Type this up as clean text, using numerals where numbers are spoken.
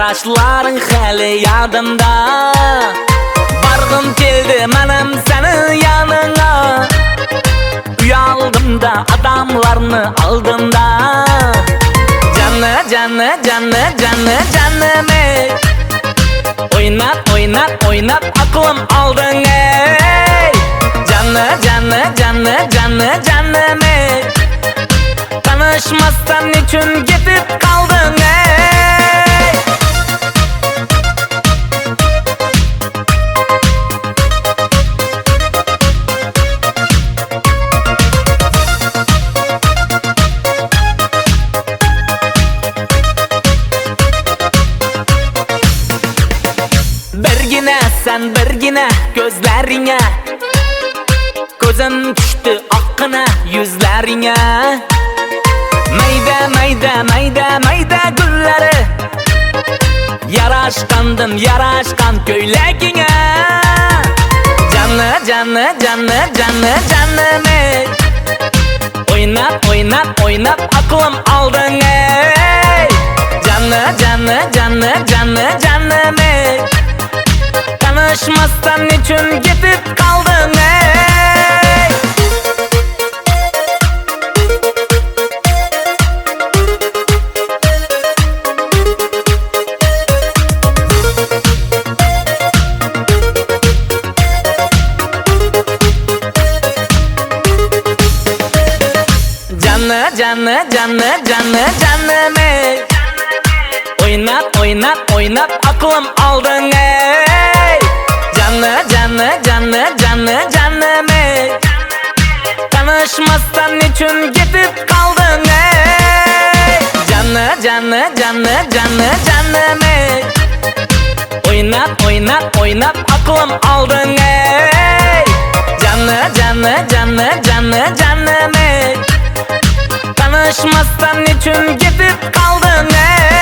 Karışların hali yadımda. Bargım keldi menem senin yanına. Uyaldım da adamlarını aldımda. Canı canı canı canı canım ey. Oynat oynat oynat aklım aldın ey. Canı canı canı canı canım ey. Tanışmazsan niçin gidip kaldın ey. Birgine sen birgine gözlerine. Gözüm düştü akkına yüzlerine. Mayda mayda mayda mayda gülleri. Yaraşkandın yaraşkan köylekine. Canı canı canı canı canım ey. Oynat oynat oynat aklım aldın ey. Canı canı canı canı canım ey. Tanışmazsan niçin gidip kaldın ey. Canı canı canı canı canım ey. Oynat oynat oynat aklım aldın ey. Canı canı canı canı canım ey. Tanışmazsan niçin gidip kaldın ey. Canı canı canı canı canım ey. Oynat oynat oynat aklım aldın ey. Canı canı canı canı canım ey. Tanışmazsan niçin gidip kaldın ey.